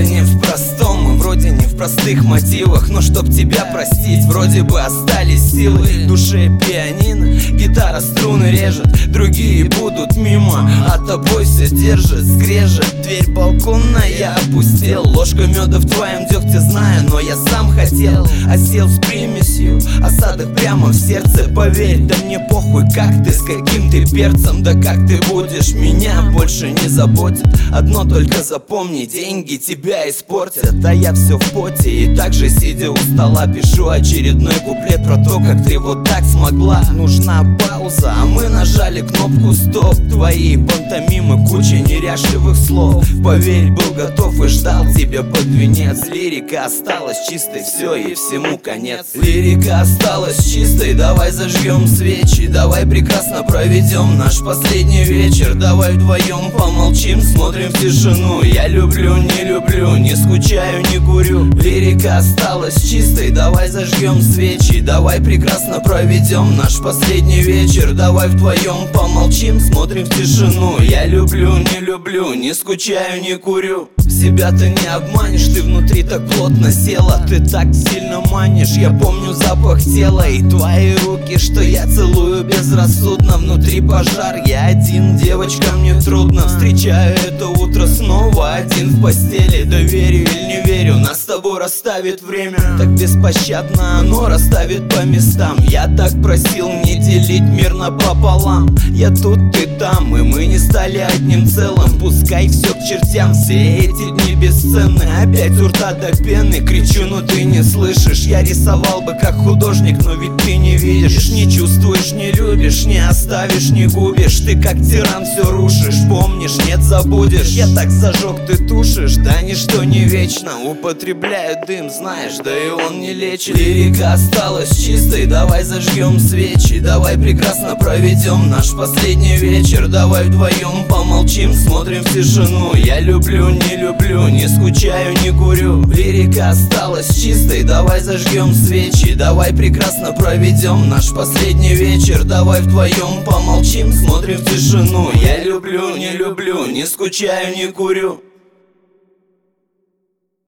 не в простом, и вроде не в простых мотивах. Но чтоб тебя простить, вроде бы остались силы. В душе пианино, гитара струны режет, другие будут мимо, а тобой все держит. Скрежет, дверь балконная опустел, ложка меда в твоем дегте знаю, но я сам хотел. Осел с примесью, осадок прямо в сердце. Поверь, да мне похуй, как ты, с каким ты перцем. Да как ты будешь, меня больше не заботит. Одно только запомни, деньги тебя испортят. А я все в поте, и также сидя у стола пишу очередной куплет про то, как ты вот так смогла. Нужна пауза, а мы нажали кнопку стоп. Твои пантомимы, куча неряшливых слов. Поверь, был готов и ждал тебя под венец. Лирика осталась чистой, все и всему конец. Лирика осталась чистой, давай зажгем свечи. Давай прекрасно проведем наш последний вечер. Давай вдвоем помолчим, смотрим в тишину. Я люблю, не люблю, не скучаю, не курю. Лирика осталась чистой, давай зажгем свечи. Давай прекрасно проведем наш последний вечер. Давай вдвоем помолчим, смотрим в тишину. Я люблю, не люблю, не скучаю, не курю. Себя ты не обманешь, ты внутри так плотно села. Ты так сильно манишь, я помню запах тела и твои руки, что я целую безрассудно. Внутри пожар, я один, девочка, мне трудно. Встречаю это утро снова один в постели. Да верю или не верю, нас с тобой расставит время. Так беспощадно оно расставит по местам. Я так просил не делить мир напополам. Я тут, ты там, и мы не стали одним целым. Пускай все к чертям, все эти дни бесценны. Опять у рта до пены, кричу, но ты не слышишь. Я рисовал бы как художник, но ведь ты не видишь. Не чувствуешь, не любишь, не оставишь, не губишь. Ты как тиран все рушишь, помнишь, нет, забудешь. Я так зажег, ты тушишь, да ничто не вечно. Употребляю дым, знаешь, да и он не лечит. Лирика осталась чистой, давай зажгем свечи. Давай прекрасно проведем наш последний вечер. Давай вдвоем помолчим, смотрим в тишину. Я люблю, не люблю, не скучаю, не курю. Лирика осталась чистой, давай зажгем свечи. Давай прекрасно проведем наш последний вечер. Давай вдвоем помолчим, смотрим в тишину. Я люблю, не люблю, не скучаю, не курю.